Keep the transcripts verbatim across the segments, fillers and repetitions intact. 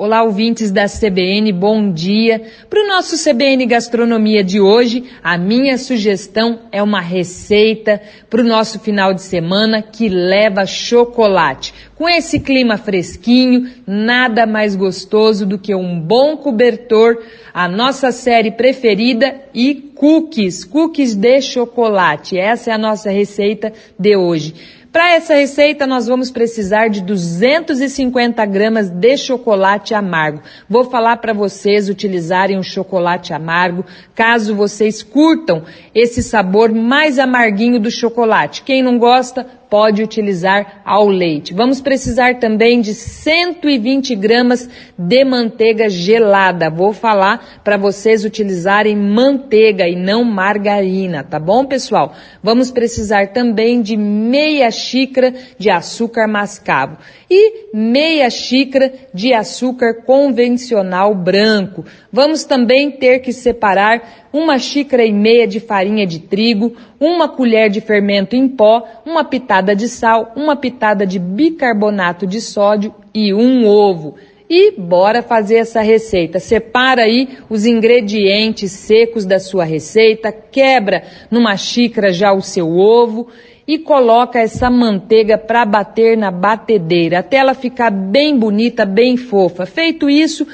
Olá, ouvintes da C B N, bom dia. Para o nosso C B N Gastronomia de hoje, a minha sugestão é uma receita para o nosso final de semana que leva chocolate. Com esse clima fresquinho, nada mais gostoso do que um bom cobertor, a nossa série preferida e cookies, cookies de chocolate. Essa é a nossa receita de hoje. Para essa receita, nós vamos precisar de duzentos e cinquenta gramas de chocolate amargo. Vou falar para vocês utilizarem o chocolate amargo, caso vocês curtam esse sabor mais amarguinho do chocolate. Quem não gosta, pode utilizar ao leite. Vamos precisar também de cento e vinte gramas de manteiga gelada. Vou falar para vocês utilizarem manteiga e não margarina, tá bom, pessoal? Vamos precisar também de meia xícara de açúcar mascavo e meia xícara de açúcar convencional branco. Vamos também ter que separar uma xícara e meia de farinha de trigo, uma colher de fermento em pó, uma pitada de sal, uma pitada de bicarbonato de sódio e um ovo. E bora fazer essa receita. Separa aí os ingredientes secos da sua receita, quebra numa xícara já o seu ovo e coloca essa manteiga para bater na batedeira, até ela ficar bem bonita, bem fofa. Feito isso,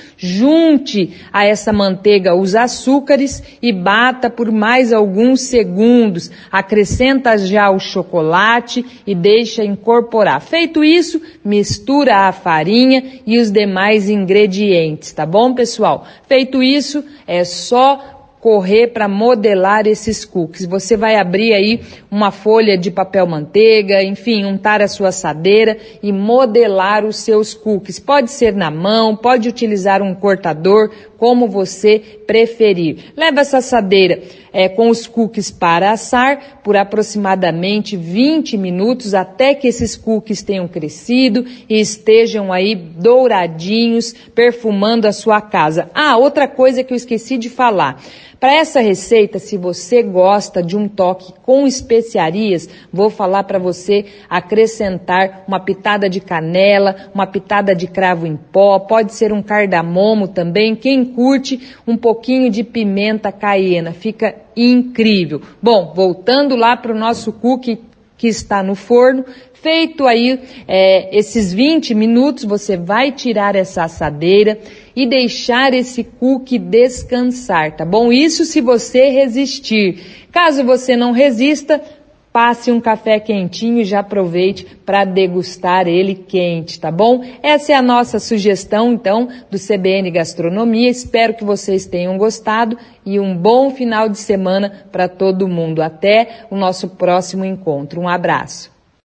junte a essa manteiga os açúcares e bata por mais alguns segundos. Acrescenta já o chocolate e deixa incorporar. Feito isso, mistura a farinha e os demais ingredientes, tá bom, pessoal? Feito isso, é só correr para modelar esses cookies. Você vai abrir aí uma folha de papel manteiga, enfim, untar a sua assadeira e modelar os seus cookies. Pode ser na mão, pode utilizar um cortador, como você preferir. Leva essa assadeira é, com os cookies para assar por aproximadamente vinte minutos, até que esses cookies tenham crescido e estejam aí douradinhos, perfumando a sua casa. Ah, outra coisa que eu esqueci de falar. Para essa receita, se você gosta de um toque com especiarias, vou falar para você acrescentar uma pitada de canela, uma pitada de cravo em pó, pode ser um cardamomo também. Quem curte um pouquinho de pimenta caiena, fica incrível. Bom, voltando lá para o nosso cookie que está no forno, feito aí é, esses vinte minutos, você vai tirar essa assadeira e deixar esse cookie descansar, tá bom? Isso se você resistir. Caso você não resista, passe um café quentinho e já aproveite para degustar ele quente, tá bom? Essa é a nossa sugestão, então, do C B N Gastronomia. Espero que vocês tenham gostado e um bom final de semana para todo mundo. Até o nosso próximo encontro. Um abraço.